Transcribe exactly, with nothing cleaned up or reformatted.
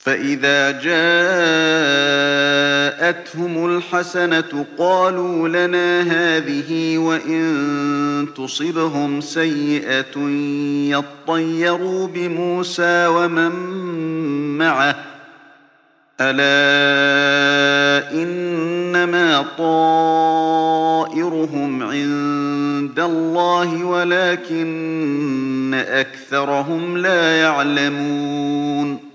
فإذا جاءتهم الحسنة قالوا لنا هذه وإن تصبهم سيئة يطيروا بموسى ومن معه ألا إنما طائرهم عند الله ولكن أكثرهم لا يعلمون